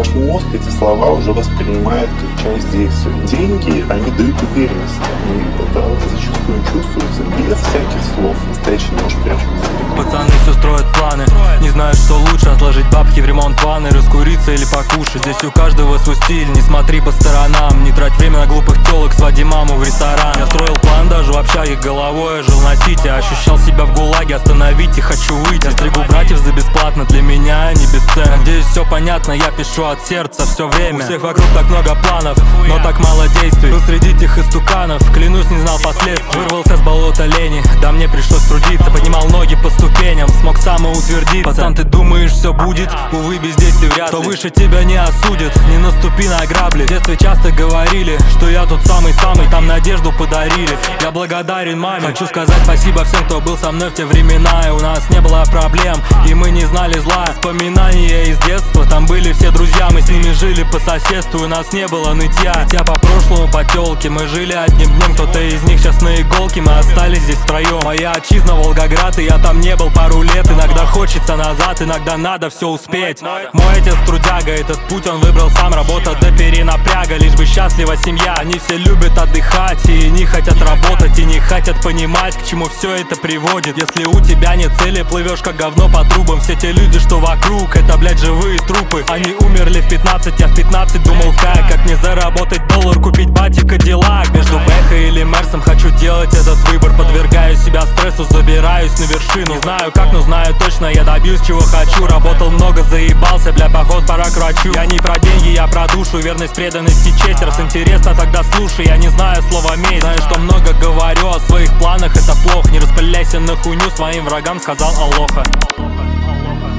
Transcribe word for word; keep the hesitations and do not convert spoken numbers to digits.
ваш мозг эти слова уже воспринимает как часть действия. Деньги, они дают уверенность, и это зачастую чувствуется без всяких слов. Настоящий нож прячется. Пацаны все строят планы, не знают, что лучше: отложить бабки в ремонт ванны, раскуриться или покушать. Здесь у каждого свой стиль, не смотри по сторонам, не трать время на глупых телок, своди маму в ресторан. Я строил план даже в общаге, головой я жил на сити, ощущал себя в гулаге, остановите, хочу выйти. Я стригу братьев за бесплатно, для меня они бесценны. Надеюсь, все понятно, я пишу от сердца все время. У всех вокруг так много планов, но так мало действий. Был среди тех истуканов, клянусь, не знал последствий. Вырвался с болота лени, да мне пришлось трудиться. Поднимал ноги по ступеням, смог самоутвердиться. Пацан, ты думаешь, все будет? Увы, без действий вряд ли. Кто выше тебя не осудит, не наступи на грабли. В детстве часто говорили, что я тут самый-самый, там надежду подарили. Я благодарен маме. Хочу сказать спасибо всем, кто был со мной в те времена. И у нас не было проблем, и мы не знали зла. Вспоминания из детства, там были все друзья. Мы с ними жили по соседству, у нас не было нытья. Хотя по прошлому по тёлке мы жили одним днем. Кто-то из них сейчас на иголке, мы остались здесь втроем. Моя отчизна Волгоград, и я там не был пару лет. Иногда хочется назад, иногда надо все успеть. Мой отец трудяга, этот путь он выбрал сам. Работа до перенапряга, лишь бы счастлива семья. Они все любят отдыхать и не хотят работать, и не хотят понимать, к чему все это приводит. Если у тебя нет цели, плывешь как говно по трубам. Все те люди, что вокруг, это, блядь, живые трупы. Они умерли в пятнадцать, я в пятнадцать думал как Как мне заработать доллар, купить батик, Кадиллак. Между Бэхой или Мерсом хочу делать этот выбор. Подвергаю себя стрессу, забираюсь на вершину. Не знаю как, но знаю точно, я добьюсь чего хочу. Работал много, заебался, бля, поход пора к врачу. Я не про деньги, я про душу, верность, преданность и честь. Раз интересно, тогда слушай, я не знаю слова месть. Знаю, что много говорю о своих планах, это плохо. Не распыляйся на хуйню, своим врагам сказал Алоха.